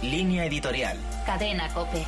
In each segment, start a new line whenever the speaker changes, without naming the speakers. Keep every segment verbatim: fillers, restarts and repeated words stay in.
Línea editorial.
Cadena COPE.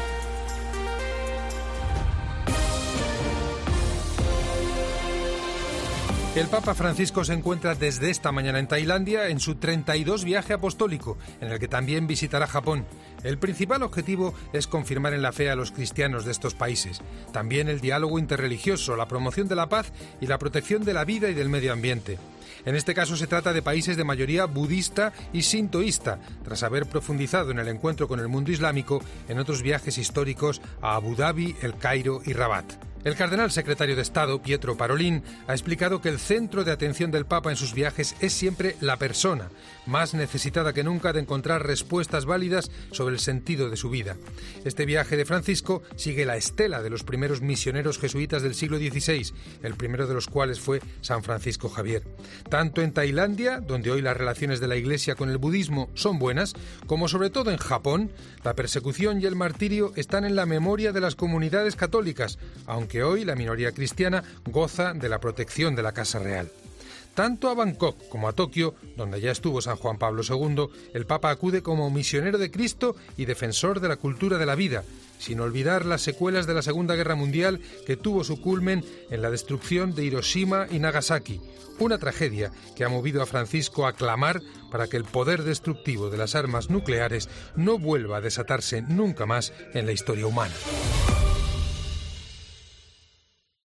El Papa Francisco se encuentra desde esta mañana en Tailandia en su treinta y dos viaje apostólico, en el que también visitará Japón. El principal objetivo es confirmar en la fe a los cristianos de estos países. También el diálogo interreligioso, la promoción de la paz y la protección de la vida y del medio ambiente. En este caso se trata de países de mayoría budista y sintoísta, tras haber profundizado en el encuentro con el mundo islámico en otros viajes históricos a Abu Dhabi, El Cairo y Rabat. El cardenal secretario de Estado, Pietro Parolin, ha explicado que el centro de atención del Papa en sus viajes es siempre la persona, más necesitada que nunca de encontrar respuestas válidas sobre el sentido de su vida. Este viaje de Francisco sigue la estela de los primeros misioneros jesuitas del siglo dieciséis, el primero de los cuales fue San Francisco Javier. Tanto en Tailandia, donde hoy las relaciones de la Iglesia con el budismo son buenas, como sobre todo en Japón, la persecución y el martirio están en la memoria de las comunidades católicas, aunque que hoy la minoría cristiana goza de la protección de la Casa Real. Tanto a Bangkok como a Tokio, donde ya estuvo San Juan Pablo segundo, el Papa acude como misionero de Cristo y defensor de la cultura de la vida, sin olvidar las secuelas de la Segunda Guerra Mundial que tuvo su culmen en la destrucción de Hiroshima y Nagasaki, una tragedia que ha movido a Francisco a clamar para que el poder destructivo de las armas nucleares no vuelva a desatarse nunca más en la historia humana.